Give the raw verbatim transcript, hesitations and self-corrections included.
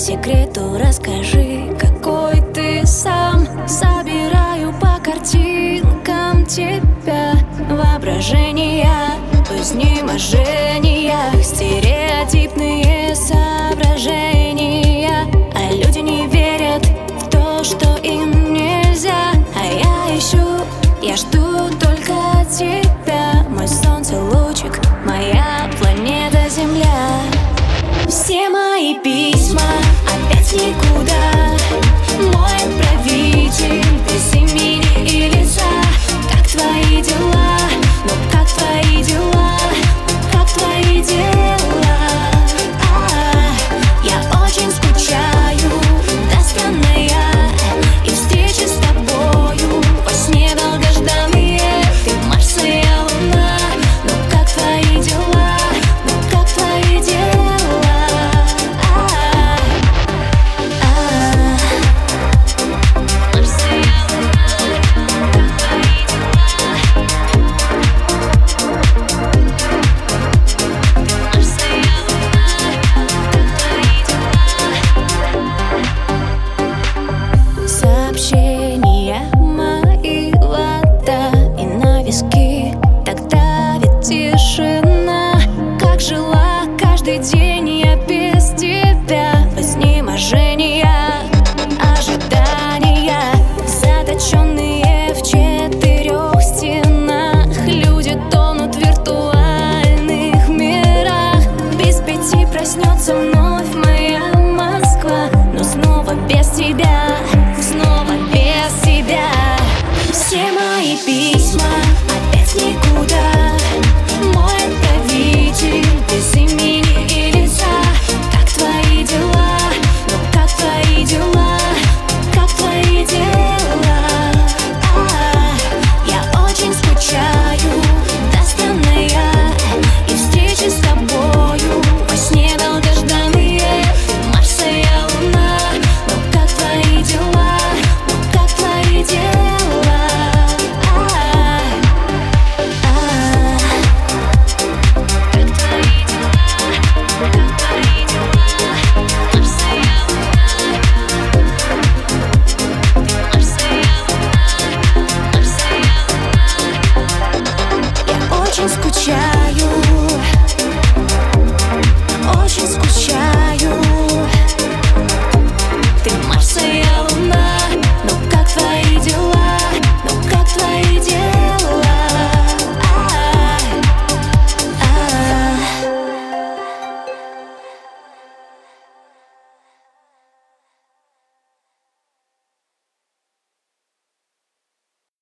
секрету расскажи, какой ты сам. Собираю по картинкам тебя, воображения в изнеможениях, стереотипные соображения. А люди не верят в то, что им нельзя. А я ищу, я жду только тебя. Мой солнце лучик, моя планета Земля. Все мои письма опять никуда. Мой отправитель без имени и лица. Как твои дела? Ну как твои дела? Как твои дела? А, я очень скучаю, до странная. И встречи с тобою во сне долгожданные. Ты Марс, и я Луна. Ну как твои дела? Ну как твои дела? Сообщения мои вода и на виски. Тогда ведь тишина. Как жила каждый день я без тебя. В изнеможениях, ожидания, заточенные в четырех стенах. Люди тонут в виртуальных мирах. Без пяти проснется вновь моя Москва. Но снова без тебя, снова без тебя. Все мои письма опять никуда. Мой отправитель без имени и лица. Как твои дела? Ну как твои дела? Как твои дела? А, я очень скучаю, до странная. И встречи с тобою во сне долгожданные. Марс, и я Луна. Ну как твои дела? Ну как твои дела? А, а, как твои дела? Как твои дела? Марс, и я Луна. Марс, и я Луна. Марс, и я Луна. Я очень скучаю, очень скучаю.